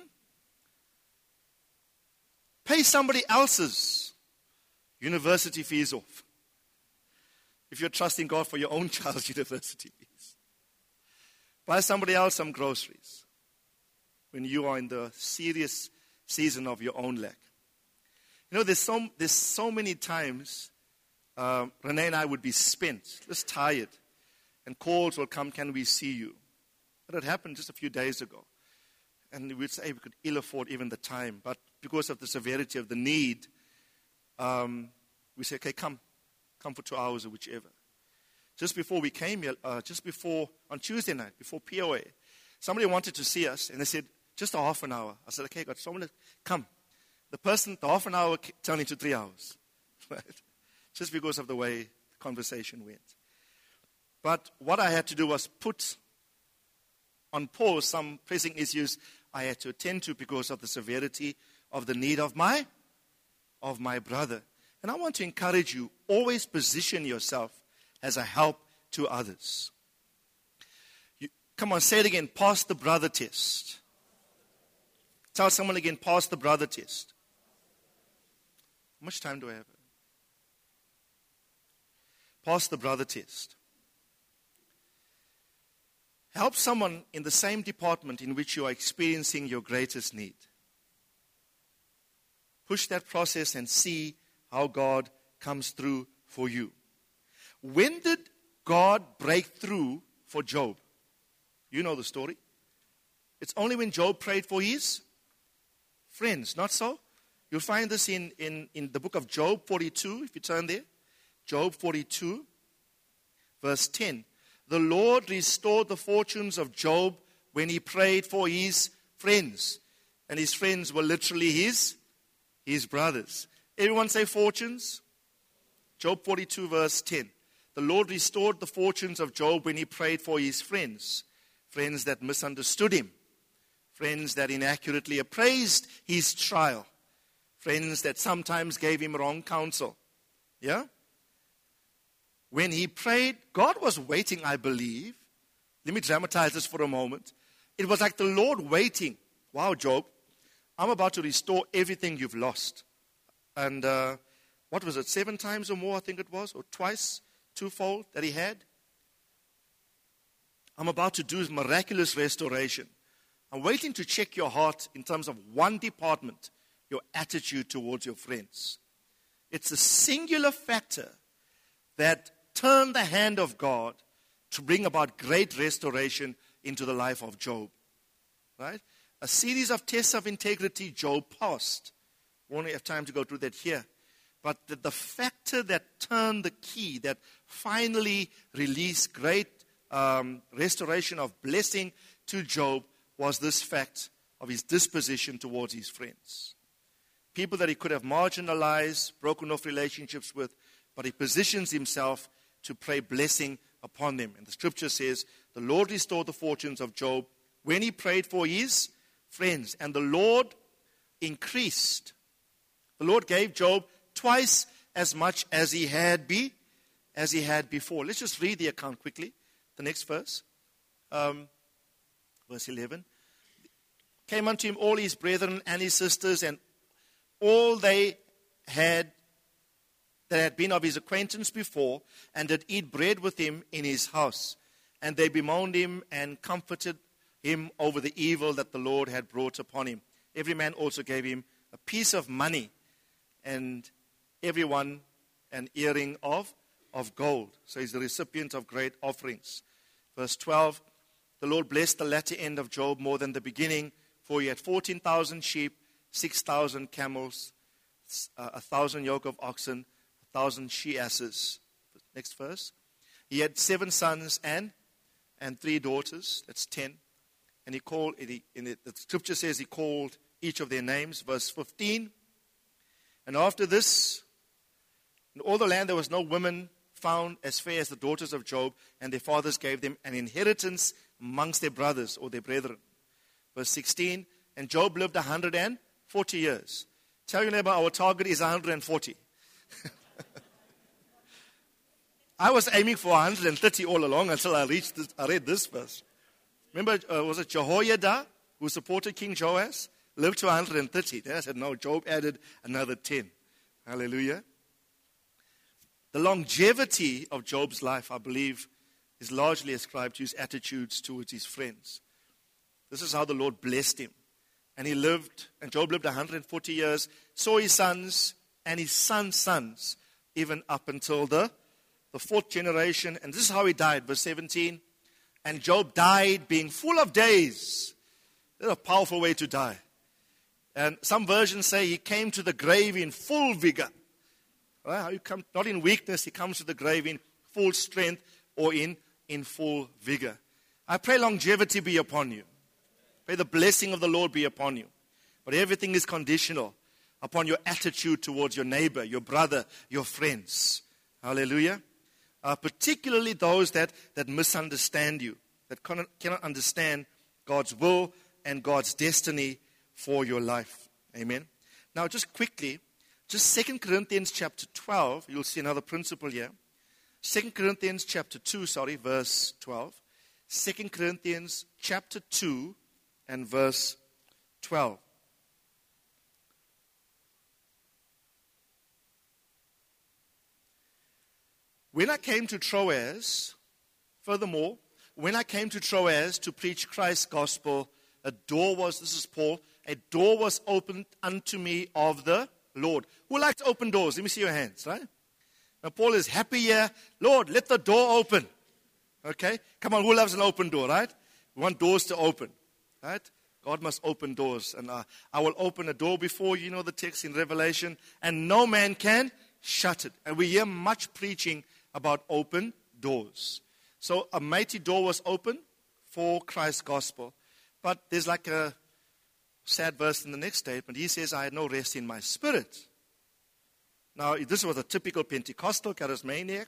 B: Pay somebody else's university fees off. If you're trusting God for your own child's university fees. Buy somebody else some groceries when you are in the serious season of your own lack. You know, there's so, there's so many times uh, Renee and I would be spent, just tired, and calls will come, can we see you? But it happened just a few days ago. And we'd say we could ill afford even the time, but because of the severity of the need, um, we say, okay, come, come for two hours or whichever. Just before we came here, uh, just before, on Tuesday night, before P O A, somebody wanted to see us, and they said, just a half an hour. I said, okay, got someone to come. The person, the half an hour turned into three hours, right? Just because of the way the conversation went. But what I had to do was put on pause some pressing issues I had to attend to because of the severity of the need of my, of my brother. And I want to encourage you, always position yourself as a help to others. You, come on, say it again, pass the brother test. Tell someone again, pass the brother test. How much time do I have? Pass the brother test. Help someone in the same department in which you are experiencing your greatest need. Push that process and see how God comes through for you. When did God break through for Job? You know the story. It's only when Job prayed for his friends, not so? You'll find this in, in, in the book of Job forty-two, if you turn there. Job forty-two, verse ten. The Lord restored the fortunes of Job when he prayed for his friends. And his friends were literally his, his brothers. Everyone say fortunes. Job forty-two, verse ten. The Lord restored the fortunes of Job when he prayed for his friends. Friends that misunderstood him. Friends that inaccurately appraised his trial. Friends that sometimes gave him wrong counsel. Yeah? When he prayed, God was waiting, I believe. Let me dramatize this for a moment. It was like the Lord waiting. Wow, Job, I'm about to restore everything you've lost. And uh, what was it, seven times or more, I think it was, or twice, twofold that he had? I'm about to do miraculous restoration. I'm waiting to check your heart in terms of one department, your attitude towards your friends. It's a singular factor that turned the hand of God to bring about great restoration into the life of Job. Right? A series of tests of integrity Job passed. We won't have time to go through that here. But the, the factor that turned the key, that finally released great um, restoration of blessing to Job, was this fact of his disposition towards his friends. People that he could have marginalized, broken off relationships with, but he positions himself to pray blessing upon them. And the scripture says, the Lord restored the fortunes of Job when he prayed for his friends. And the Lord increased. The Lord gave Job twice as much as he had be, as he had before. Let's just read the account quickly. The next verse. Um, verse eleven. Came unto him all his brethren and his sisters, and all they had that had been of his acquaintance before, and did eat bread with him in his house. And they bemoaned him and comforted him over the evil that the Lord had brought upon him. Every man also gave him a piece of money, and everyone an earring of, of gold. So he's the recipient of great offerings. Verse twelve, the Lord blessed the latter end of Job more than the beginning, for he had fourteen thousand sheep, six thousand camels, a uh, thousand yoke of oxen, thousand she-asses. Next verse. He had seven sons and and three daughters. That's ten. And he called, in it, the scripture says he called each of their names. Verse fifteen. And after this, in all the land there was no woman found as fair as the daughters of Job, and their fathers gave them an inheritance amongst their brothers or their brethren. Verse sixteen. And Job lived one hundred forty years. Tell your neighbor, our target is one hundred forty. I was aiming for one hundred thirty all along until I reached this, I read this verse. Remember, uh, was it Jehoiada who supported King Joash? Lived to one hundred thirty. Then I said, no, Job added another ten. Hallelujah. The longevity of Job's life, I believe, is largely ascribed to his attitudes towards his friends. This is how the Lord blessed him. And he lived, and Job lived one hundred forty years, saw his sons and his sons' sons, even up until the, the fourth generation. And this is how he died, verse seventeen. And Job died being full of days. That's a powerful way to die. And some versions say he came to the grave in full vigor. Well, how you come, not in weakness, he comes to the grave in full strength or in, in full vigor. I pray longevity be upon you. Pray the blessing of the Lord be upon you. But everything is conditional upon your attitude towards your neighbor, your brother, your friends. Hallelujah. Uh, particularly those that, that misunderstand you, that cannot, cannot understand God's will and God's destiny for your life. Amen. Now, just quickly, just Second Corinthians chapter twelve, you'll see another principle here. Second Corinthians chapter two, sorry, verse twelve. Second Corinthians chapter two and verse twelve. When I came to Troas, furthermore, when I came to Troas to preach Christ's gospel, a door was, this is Paul, a door was opened unto me of the Lord. Who likes open doors? Let me see your hands, right? Now Paul is happy here. Lord, let the door open. Okay? Come on, who loves an open door, right? We want doors to open, right? God must open doors. And uh, I will open a door before you, know the text in Revelation, and no man can shut it. And we hear much preaching about open doors. So a mighty door was open for Christ's gospel. But there's like a sad verse in the next statement. He says, I had no rest in my spirit. Now, if this was a typical Pentecostal charismaniac,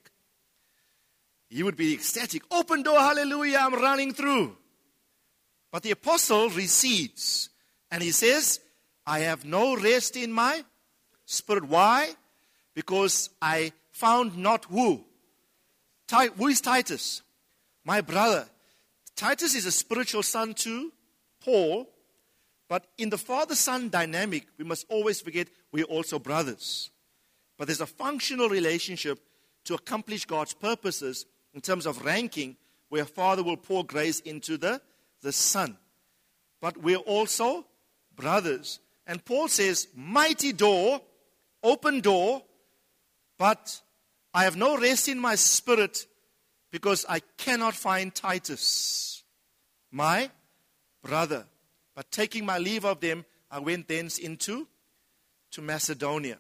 B: he would be ecstatic. Open door, hallelujah, I'm running through. But the apostle recedes. And he says, I have no rest in my spirit. Why? Because I found not who? Who is Titus? My brother. Titus is a spiritual son to Paul. But in the father-son dynamic, we must always forget we're also brothers. But there's a functional relationship to accomplish God's purposes in terms of ranking, where a father will pour grace into the, the son. But we're also brothers. And Paul says, mighty door, open door, but I have no rest in my spirit because I cannot find Titus, my brother. But taking my leave of them, I went thence into to Macedonia.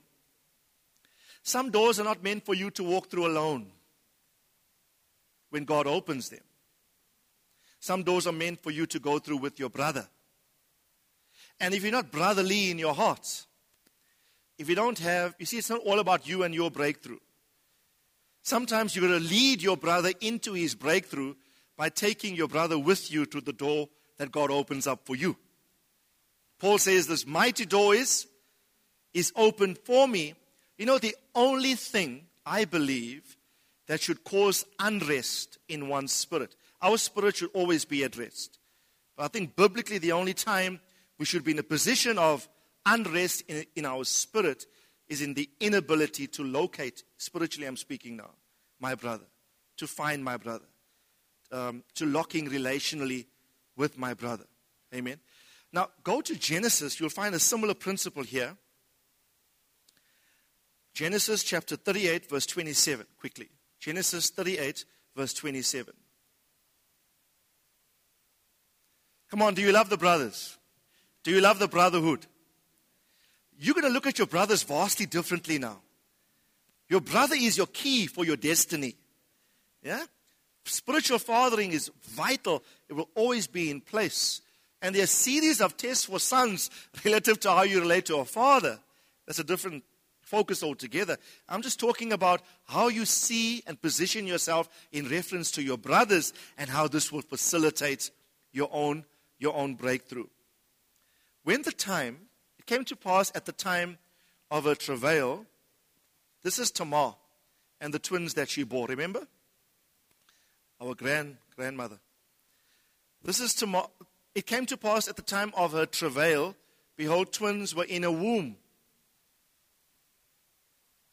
B: Some doors are not meant for you to walk through alone when God opens them. Some doors are meant for you to go through with your brother. And if you're not brotherly in your heart, if you don't have, you see, it's not all about you and your breakthrough. Sometimes you're going to lead your brother into his breakthrough by taking your brother with you to the door that God opens up for you. Paul says this mighty door is, is open for me. You know, the only thing I believe that should cause unrest in one's spirit, our spirit should always be at rest. But I think biblically the only time we should be in a position of unrest in, in our spirit is in the inability to locate, spiritually I'm speaking now, my brother, to find my brother, um, to locking relationally with my brother. Amen. Now, go to Genesis. You'll find a similar principle here. Genesis chapter thirty-eight, verse twenty-seven, quickly. Genesis thirty-eight, verse twenty-seven. Come on, do you love the brothers? Do you love the brotherhood? You're going to look at your brothers vastly differently now. Your brother is your key for your destiny. Yeah? Spiritual fathering is vital. It will always be in place. And there are a series of tests for sons relative to how you relate to a father. That's a different focus altogether. I'm just talking about how you see and position yourself in reference to your brothers and how this will facilitate your own, your own breakthrough. When the time, it came to pass at the time of her travail, this is Tamar and the twins that she bore, remember? Our grand grandmother. This is Tamar. It came to pass at the time of her travail, behold, twins were in a womb.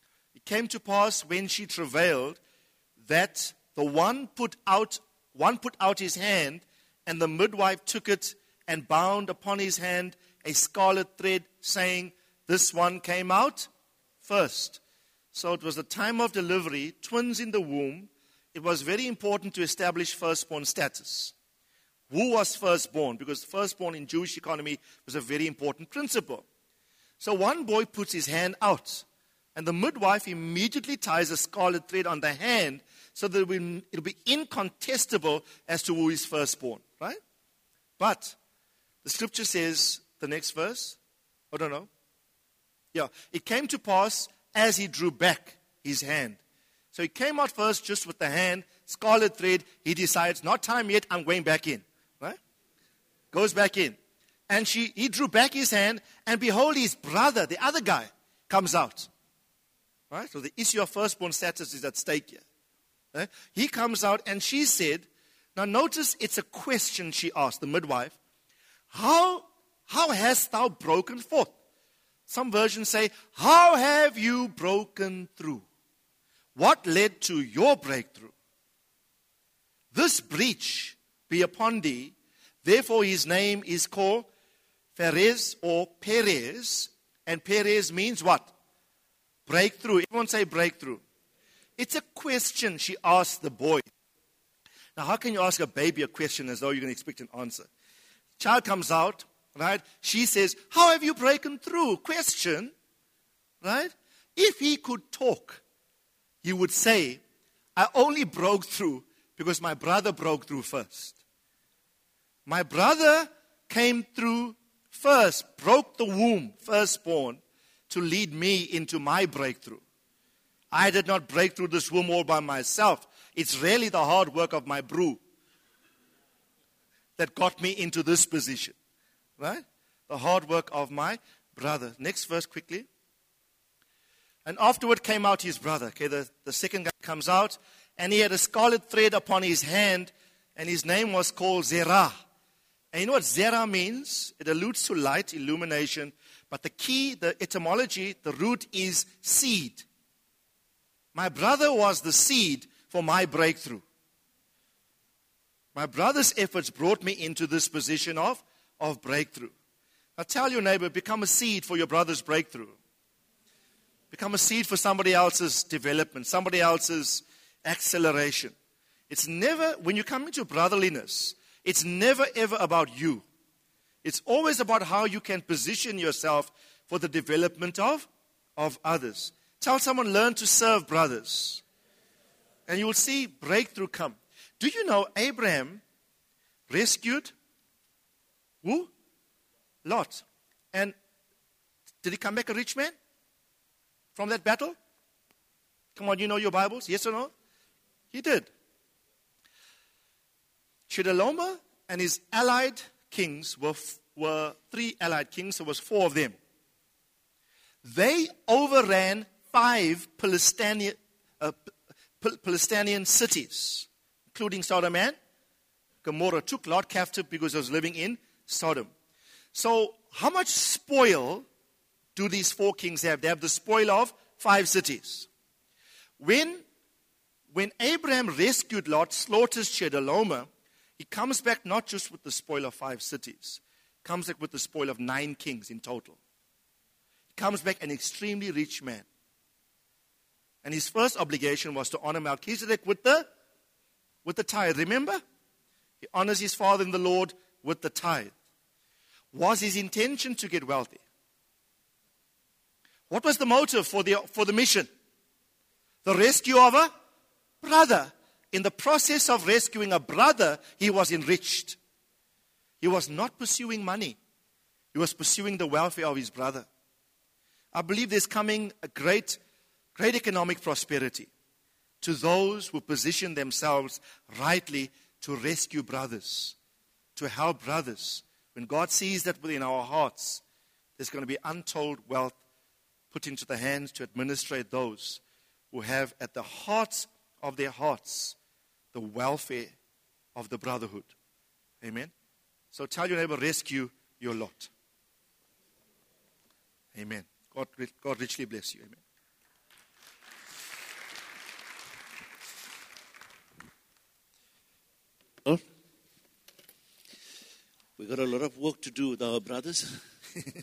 B: came to pass when she travailed that the one put out one put out his hand, and the midwife took it and bound upon his hand a scarlet thread, saying, this one came out first. So it was the time of delivery, twins in the womb. It was very important to establish firstborn status. Who was firstborn? Because firstborn in Jewish economy was a very important principle. So one boy puts his hand out, and the midwife immediately ties a scarlet thread on the hand so that it will be incontestable as to who is firstborn, right? But the scripture says, the next verse, I don't know. Yeah, it came to pass as he drew back his hand. So he came out first just with the hand, scarlet thread. He decides, not time yet, I'm going back in, right? Goes back in. And she, he drew back his hand, and behold, his brother, the other guy, comes out. Right? So the issue of firstborn status is at stake here. Right? He comes out, and she said, now notice it's a question she asked, the midwife. How, how hast thou broken forth? Some versions say, how have you broken through? What led to your breakthrough? This breach be upon thee, therefore his name is called Pharez or Perez, and Perez means what? Breakthrough. Everyone say breakthrough. It's a question she asked the boy. Now, how can you ask a baby a question as though you're going to expect an answer? Child comes out, right? She says, how have you broken through? Question, right? If he could talk, he would say, I only broke through because my brother broke through first. My brother came through first, broke the womb, firstborn, to lead me into my breakthrough. I did not break through this womb all by myself. It's really the hard work of my brew that got me into this position. Right? The hard work of my brother. Next verse quickly. And afterward came out his brother. Okay, the, the second guy comes out, and he had a scarlet thread upon his hand, and his name was called Zerah. And you know what Zerah means? It alludes to light, illumination. But the key, the etymology, the root is seed. My brother was the seed for my breakthrough. My brother's efforts brought me into this position of, of breakthrough. Now tell your neighbor, become a seed for your brother's breakthrough. Become a seed for somebody else's development, somebody else's acceleration. It's never, when you come into brotherliness, it's never ever about you. It's always about how you can position yourself for the development of, of others. Tell someone, learn to serve brothers. And you will see breakthrough come. Do you know Abraham rescued who? Lot. And did he come back a rich man from that battle? Come on, you know your Bibles? Yes or no? He did. Chedorlaomer and his allied kings were, were three allied kings. There was four of them. They overran five Palestinian, uh, Palestinian cities, including Sodom and Gomorrah. Took Lot captive because he was living in Sodom. So how much spoil do these four kings have? They have the spoil of five cities. When, when Abraham rescued Lot, slaughters Chedorlaomer, he comes back not just with the spoil of five cities. He comes back with the spoil of nine kings in total. He comes back an extremely rich man. And his first obligation was to honor Melchizedek with the, with the tithe. Remember? He honors his father in the Lord with the tithe. Was his intention to get wealthy? What was the motive for the, for the mission? The rescue of a brother. In the process of rescuing a brother, he was enriched. He was not pursuing money. He was pursuing the welfare of his brother. I believe there's coming a great, great economic prosperity to those who position themselves rightly to rescue brothers, to help brothers. When God sees that within our hearts, there's going to be untold wealth put into the hands to administrate those who have at the hearts of their hearts the welfare of the brotherhood. Amen. So tell your neighbor, rescue your lot. Amen. God, God richly bless you. Amen.
A: We've got a lot of work to do with our brothers.